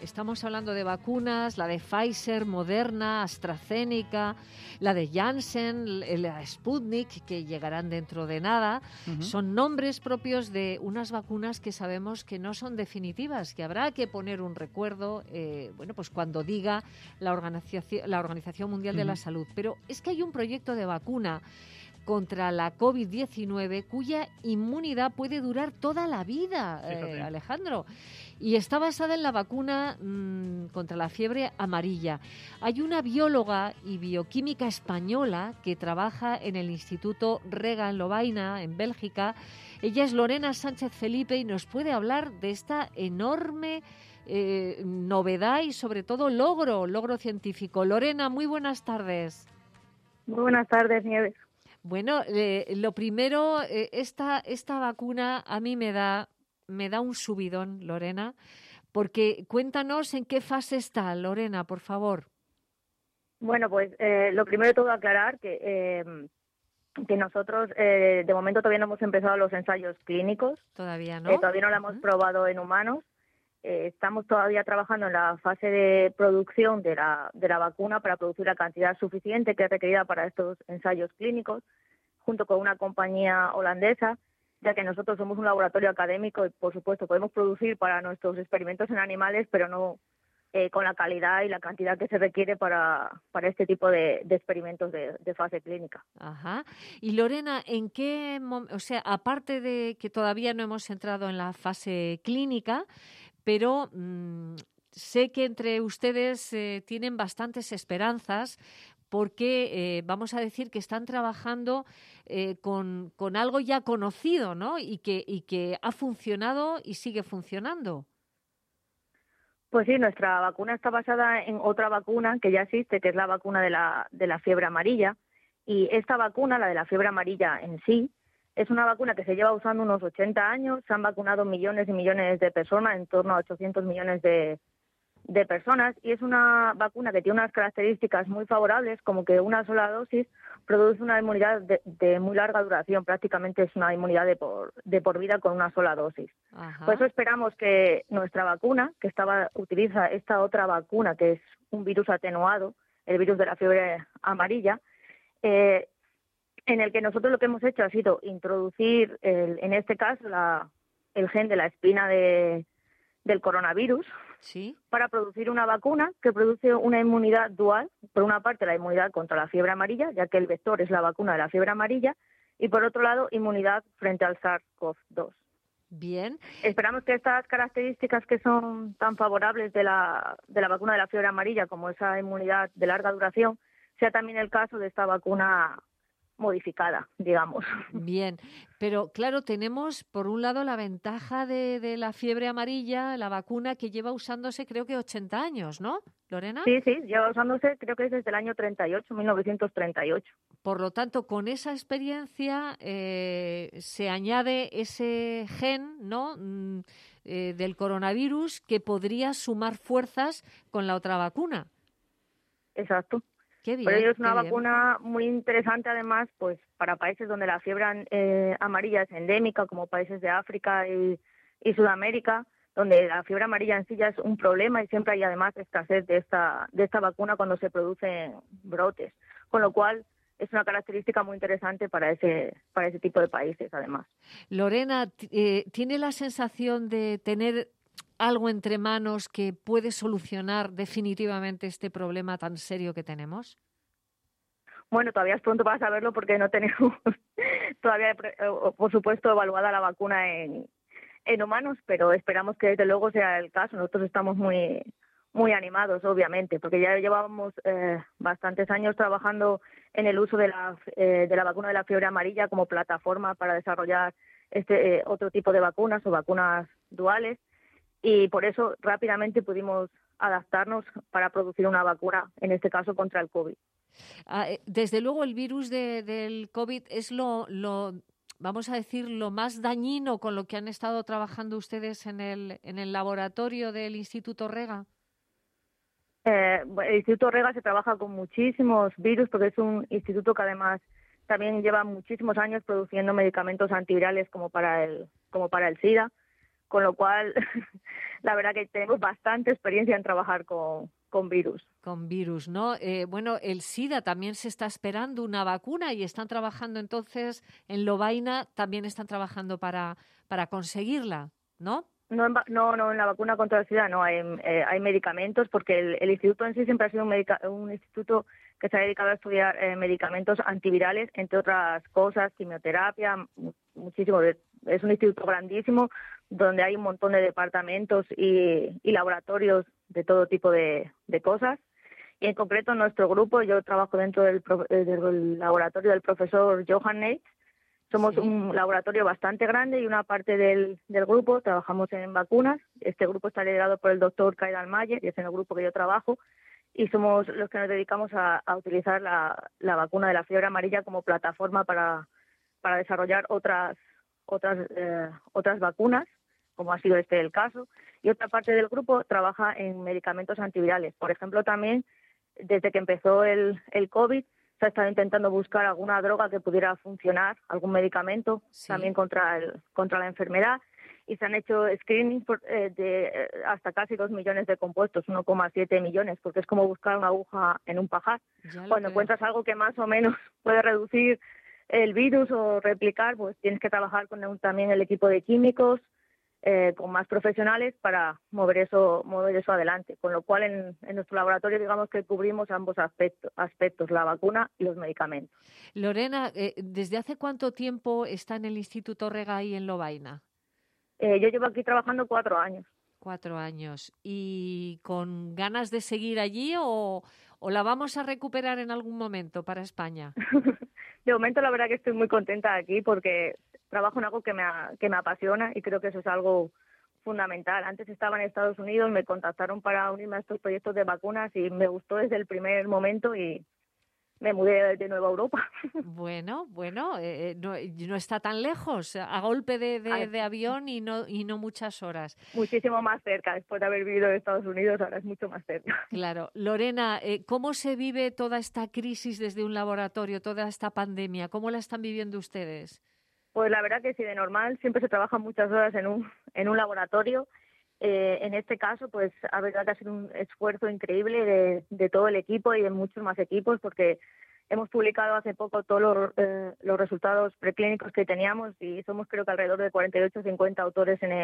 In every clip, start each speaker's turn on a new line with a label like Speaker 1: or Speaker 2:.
Speaker 1: Estamos hablando de vacunas, la de Pfizer, Moderna, AstraZeneca, la de Janssen, la Sputnik, que llegarán dentro de nada. Son nombres propios de unas vacunas que sabemos que no son definitivas, que habrá que poner un recuerdo, pues cuando diga la Organización Mundial de la Salud. Pero es que hay un proyecto de vacuna contra la COVID-19 cuya inmunidad puede durar toda la vida, Alejandro. Y está basada en la vacuna contra la fiebre amarilla. Hay una bióloga y bioquímica española que trabaja en el Instituto Rega en Lovaina, en Bélgica. Ella es Lorena Sánchez Felipe y nos puede hablar de esta enorme novedad y sobre todo logro científico. Lorena, muy buenas tardes.
Speaker 2: Muy buenas tardes, Nieves.
Speaker 1: Bueno, lo primero, esta vacuna a mí me da un subidón, Lorena, porque cuéntanos en qué fase está, Lorena, por favor.
Speaker 2: Bueno, pues lo primero de todo aclarar que nosotros de momento todavía no hemos empezado los ensayos clínicos.
Speaker 1: Todavía no.
Speaker 2: Todavía no la hemos probado en humanos. Estamos todavía trabajando en la fase de producción de la vacuna para producir la cantidad suficiente que es requerida para estos ensayos clínicos, junto con una compañía holandesa, ya que nosotros somos un laboratorio académico y, por supuesto, podemos producir para nuestros experimentos en animales, pero no con la calidad y la cantidad que se requiere para este tipo de experimentos de fase clínica.
Speaker 1: Ajá. Y Lorena, ¿en qué aparte de que todavía no hemos entrado en la fase clínica, pero sé que entre ustedes tienen bastantes esperanzas porque vamos a decir que están trabajando con algo ya conocido, ¿no? Y que ha funcionado y sigue funcionando.
Speaker 2: Pues sí, nuestra vacuna está basada en otra vacuna que ya existe, que es la vacuna de la fiebre amarilla. Y esta vacuna, la de la fiebre amarilla en sí, es una vacuna que se lleva usando unos 80 años. Se han vacunado millones y millones de personas, en torno a 800 millones de personas, y es una vacuna que tiene unas características muy favorables, como que una sola dosis produce una inmunidad de muy larga duración. Prácticamente es una inmunidad de por vida con una sola dosis.
Speaker 1: Ajá.
Speaker 2: Por eso esperamos que nuestra vacuna, que utiliza esta otra vacuna, que es un virus atenuado, el virus de la fiebre amarilla, en el que nosotros lo que hemos hecho ha sido introducir, en este caso, el gen de la espina del coronavirus,
Speaker 1: ¿sí?,
Speaker 2: para producir una vacuna que produce una inmunidad dual. Por una parte, la inmunidad contra la fiebre amarilla, ya que el vector es la vacuna de la fiebre amarilla, y por otro lado, inmunidad frente al SARS-CoV-2.
Speaker 1: Bien.
Speaker 2: Esperamos que estas características que son tan favorables de la vacuna de la fiebre amarilla, como esa inmunidad de larga duración, sea también el caso de esta vacuna modificada, digamos.
Speaker 1: Bien, pero claro, tenemos por un lado la ventaja de la fiebre amarilla, la vacuna que lleva usándose creo que 80 años, ¿no, Lorena?
Speaker 2: Sí, lleva usándose creo que desde el año 1938.
Speaker 1: Por lo tanto, con esa experiencia se añade ese gen, ¿no?, del coronavirus que podría sumar fuerzas con la otra vacuna.
Speaker 2: Exacto.
Speaker 1: Qué bien,
Speaker 2: Pero ello es una
Speaker 1: qué bien.
Speaker 2: vacuna muy interesante, además, pues para países donde la fiebre amarilla es endémica, como países de África y Sudamérica, donde la fiebre amarilla en sí ya es un problema y siempre hay además escasez de esta vacuna cuando se producen brotes. Con lo cual es una característica muy interesante para ese tipo de países, además.
Speaker 1: Lorena, ¿tiene la sensación de tener algo entre manos que puede solucionar definitivamente este problema tan serio que tenemos?
Speaker 2: Bueno, todavía es pronto para saberlo porque no tenemos todavía, por supuesto, evaluada la vacuna en humanos, pero esperamos que desde luego sea el caso. Nosotros estamos muy animados, obviamente, porque ya llevábamos bastantes años trabajando en el uso de la vacuna de la fiebre amarilla como plataforma para desarrollar otro tipo de vacunas o vacunas duales, y por eso rápidamente pudimos adaptarnos para producir una vacuna, en este caso contra el COVID.
Speaker 1: Desde luego el virus del COVID es vamos a decir, lo más dañino con lo que han estado trabajando ustedes en el laboratorio del Instituto Rega.
Speaker 2: El Instituto Rega se trabaja con muchísimos virus porque es un instituto que además también lleva muchísimos años produciendo medicamentos antivirales como para el SIDA. con lo cual la verdad que tenemos bastante experiencia en trabajar con virus.
Speaker 1: Con virus, ¿no? Bueno, el SIDA también se está esperando una vacuna y están trabajando entonces en Lovaina, también están trabajando para conseguirla, ¿no?
Speaker 2: No, en la vacuna contra el SIDA no, hay medicamentos, porque el instituto en sí siempre ha sido un instituto que se ha dedicado a estudiar medicamentos antivirales, entre otras cosas, quimioterapia, muchísimo. Es un instituto grandísimo donde hay un montón de departamentos y laboratorios de todo tipo de cosas. Y en concreto, nuestro grupo, yo trabajo dentro del laboratorio del profesor Johan Neitz. Somos un laboratorio bastante grande y una parte del grupo trabajamos en vacunas. Este grupo está liderado por el doctor Kai Dalmayer y es en el grupo que yo trabajo. Y somos los que nos dedicamos a utilizar la vacuna de la fiebre amarilla como plataforma para desarrollar otras vacunas, como ha sido el caso. Y otra parte del grupo trabaja en medicamentos antivirales. Por ejemplo, también desde que empezó el COVID, se ha estado intentando buscar alguna droga que pudiera funcionar, algún medicamento también contra la enfermedad, y se han hecho screenings de hasta casi 2 millones de compuestos, 1,7 millones, porque es como buscar una aguja en un pajar. Cuando encuentras algo que más o menos puede reducir el virus o replicar, pues tienes que trabajar con también el equipo de químicos, con más profesionales para mover eso adelante. Con lo cual, en nuestro laboratorio, digamos que cubrimos ambos aspectos, la vacuna y los medicamentos.
Speaker 1: Lorena, ¿desde hace cuánto tiempo está en el Instituto Regay en Lovaina?
Speaker 2: Yo llevo aquí trabajando 4 años.
Speaker 1: 4 años. ¿Y con ganas de seguir allí o la vamos a recuperar en algún momento para España?
Speaker 2: De momento, la verdad que estoy muy contenta aquí porque trabajo en algo que me apasiona y creo que eso es algo fundamental. Antes estaba en Estados Unidos, me contactaron para unirme a estos proyectos de vacunas y me gustó desde el primer momento y me mudé de nuevo a Europa.
Speaker 1: Bueno, no está tan lejos, a golpe de avión y no muchas horas.
Speaker 2: Muchísimo más cerca, después de haber vivido en Estados Unidos, ahora es mucho más cerca.
Speaker 1: Claro. Lorena, ¿cómo se vive toda esta crisis desde un laboratorio, toda esta pandemia? ¿Cómo la están viviendo ustedes?
Speaker 2: Pues la verdad que sí, de normal siempre se trabaja muchas horas en un laboratorio. En este caso, pues la verdad que ha sido un esfuerzo increíble de todo el equipo y de muchos más equipos, porque hemos publicado hace poco todos los resultados preclínicos que teníamos y somos creo que alrededor de 48 o 50 autores en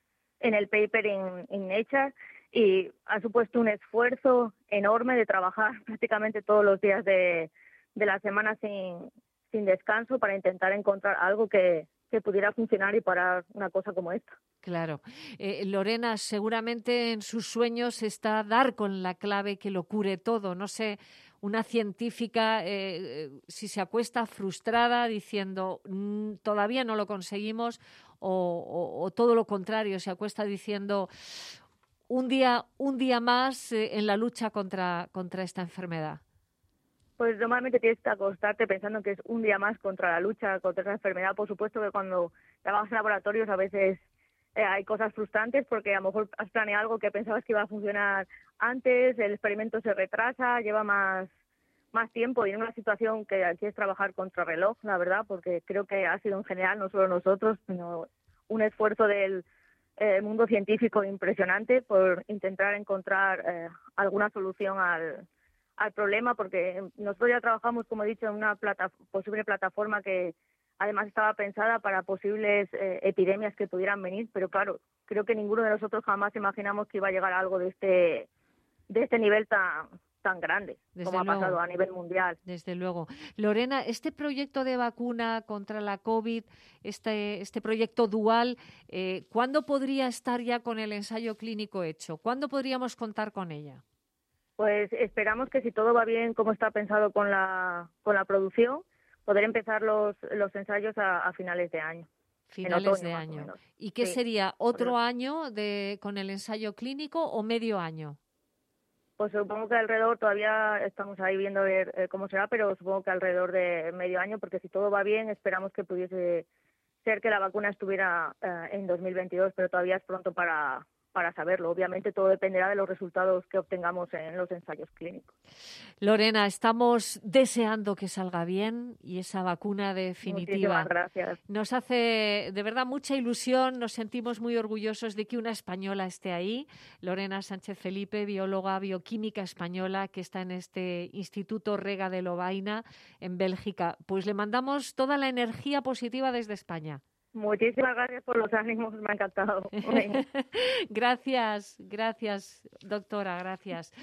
Speaker 2: el paper en Nature, y ha supuesto un esfuerzo enorme de trabajar prácticamente todos los días de la semana sin descanso para intentar encontrar algo que pudiera funcionar y parar una cosa como esta.
Speaker 1: Claro. Lorena, seguramente en sus sueños está dar con la clave que lo cure todo. No sé, una científica si se acuesta frustrada diciendo todavía no lo conseguimos o todo lo contrario, se acuesta diciendo un día más en la lucha contra esta enfermedad.
Speaker 2: Pues normalmente tienes que acostarte pensando que es un día más contra la lucha contra esa enfermedad. Por supuesto que cuando trabajas en laboratorios a veces hay cosas frustrantes porque a lo mejor has planeado algo que pensabas que iba a funcionar antes, el experimento se retrasa, lleva más tiempo y en una situación que quieres trabajar contra reloj, la verdad, porque creo que ha sido en general, no solo nosotros, sino un esfuerzo del mundo científico impresionante por intentar encontrar alguna solución al problema, porque nosotros ya trabajamos, como he dicho, en una posible plataforma que además estaba pensada para posibles epidemias que pudieran venir, pero claro, creo que ninguno de nosotros jamás imaginamos que iba a llegar a algo de este nivel tan grande, como ha pasado a nivel mundial.
Speaker 1: Desde luego. Lorena, este proyecto de vacuna contra la COVID, este proyecto dual, ¿cuándo podría estar ya con el ensayo clínico hecho? ¿Cuándo podríamos contar con ella?
Speaker 2: Pues esperamos que si todo va bien como está pensado con la producción, poder empezar los ensayos a finales de año.
Speaker 1: Finales de año. ¿Y qué sería? ¿Otro año con el ensayo clínico o medio año?
Speaker 2: Pues supongo que alrededor, todavía estamos ahí viendo ver cómo será, pero supongo que alrededor de medio año, porque si todo va bien, esperamos que pudiese ser que la vacuna estuviera en 2022, pero todavía es pronto para para saberlo. Obviamente todo dependerá de los resultados que obtengamos en los ensayos clínicos.
Speaker 1: Lorena, estamos deseando que salga bien y esa vacuna definitiva.
Speaker 2: Muchísimas gracias.
Speaker 1: Nos hace de verdad mucha ilusión, nos sentimos muy orgullosos de que una española esté ahí, Lorena Sánchez Felipe, bióloga bioquímica española que está en este Instituto Rega de Lovaina en Bélgica. Pues le mandamos toda la energía positiva desde España.
Speaker 2: Muchísimas gracias por los ánimos, me ha encantado.
Speaker 1: Gracias, doctora, gracias.